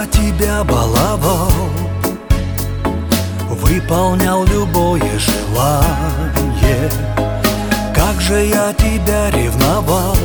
я тебя баловал, выполнял любое желание. Как же я тебя ревновал,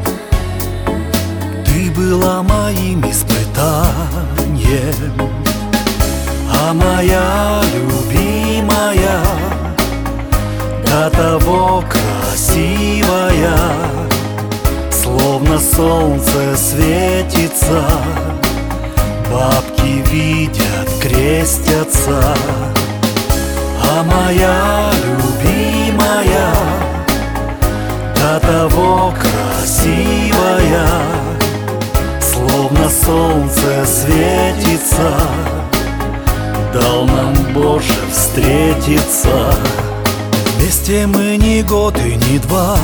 ты была моим испытанием. А моя любимая, до того красивая, словно солнце светится, бабки видят, крестятся. А моя любимая, до того красивая, словно солнце светится, дал нам Боже встретиться. Вместе мы ни год и ни два,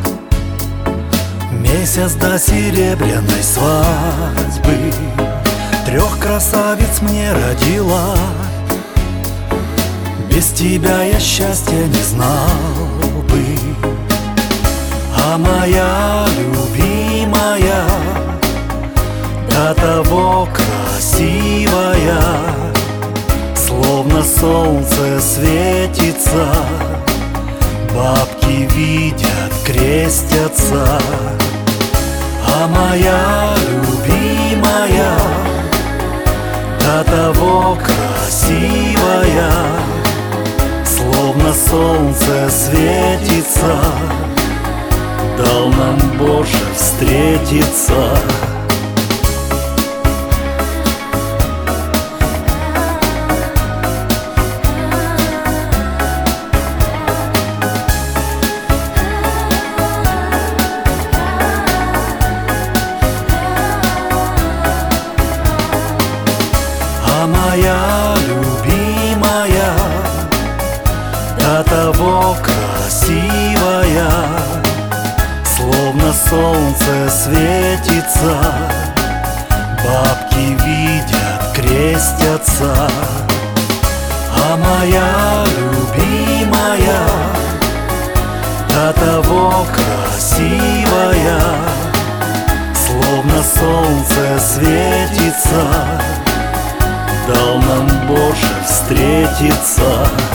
месяц до серебряной свадьбы. 3 красавиц мне родила, без тебя я счастья не знал бы. А моя любимая, до того красивая, словно солнце светится, бабки видят, крестятся. А моя любимая, до того красивая, словно солнце светится, дал нам Боже встретиться. А моя любимая, до того красивая, словно солнце светится, бабки видят, крестятся. А моя любимая, до того красивая, словно солнце светится, дал нам Боже встретиться.